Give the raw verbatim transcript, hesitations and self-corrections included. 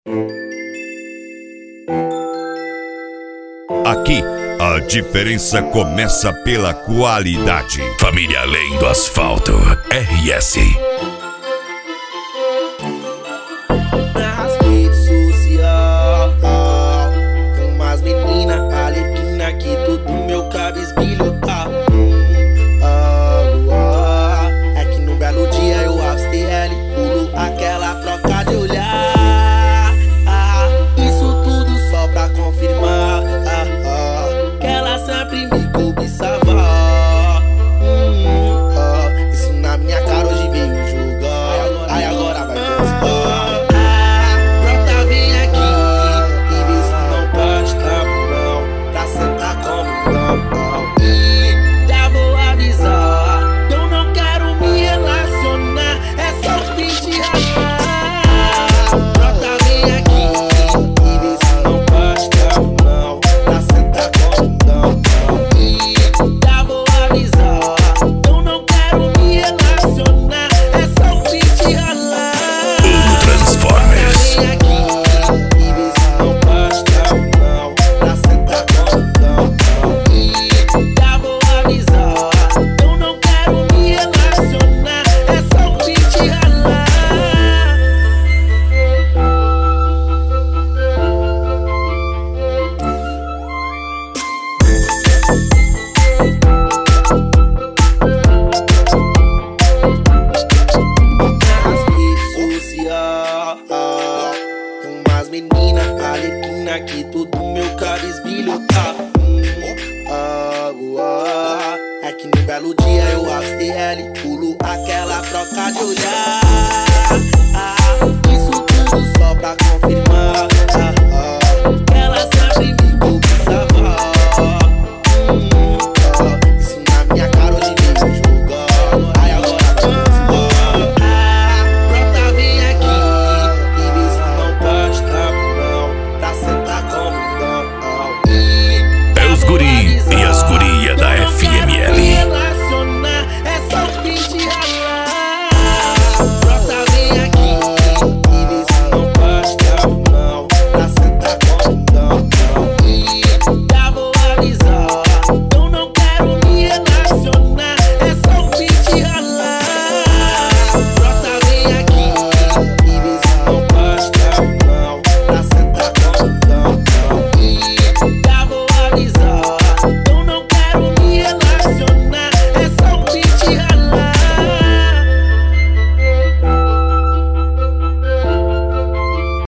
Aqui, a diferença começa pela qualidade. Família Além do Asfalto, R S. Nas redes sociais, com umas meninas alequina que tudo meu cabisbilho tá. É que no belo dia eu abro T L, pulo aquela troca de olhar. Isso tudo só pra confirmar que ela sempre me cobiçava. Hum, ah, isso na minha cara hoje veio jogar. Aí agora vai gostar. Ah, brota, vem aqui e vê se não pode tá não, pra sentar como não. E já vou avisar, eu não quero me relacionar, é só um pedir ralar. Brota, vem aqui e vê se não pode tá não, pra sentar como não. E já vou avisar, eu não quero me relacionar, é só um pedir ralar. O Transformers. Vem aqui e vê se não pode tá não, pra sentar como não. E já vou avisar, eu não quero me relacionar, é só um pedir ralar. Nas redes sociais, com umas meninas alequina que tudo meu cabisbilho tá. Ah, ah, é que no belo dia eu abro T L, pulo aquela troca de olhar. Ah, isso tudo só pra confirmar